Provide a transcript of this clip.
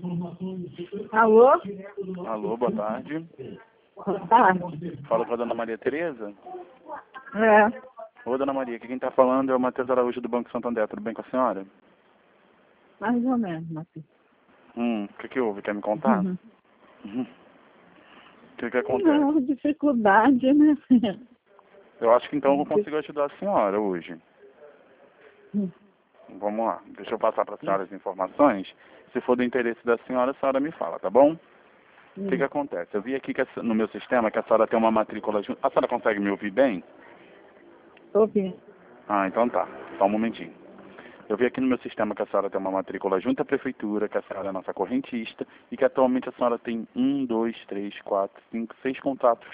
Alô? Alô, boa tarde. Boa tarde. Fala com a dona Maria Tereza. É. Ô, dona Maria, aqui quem está falando é o Matheus Araújo do Banco Santander. Tudo bem com a senhora? Mais ou menos, Matheus. O que houve? Quer me contar? Uhum. O que acontece? Não, dificuldade, né? Eu acho que então eu consigo ajudar a senhora hoje. Hum. Vamos lá. Deixa eu passar para a senhora as informações. Se for do interesse da senhora, a senhora me fala, tá bom? O que acontece? Eu vi aqui que no meu sistema que a senhora tem uma matrícula junto. A senhora consegue me ouvir bem? Ouvi. Ah, então tá. Só um momentinho. Eu vi aqui no meu sistema que a senhora tem uma matrícula junto à prefeitura, que a senhora é nossa correntista e que atualmente a senhora tem 1, 2, 3, 4, 5, 6 contratos